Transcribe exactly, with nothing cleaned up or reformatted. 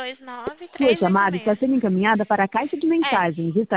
dois nove, Sua três oito chamada está seis. sendo encaminhada para a caixa de É, mensagens.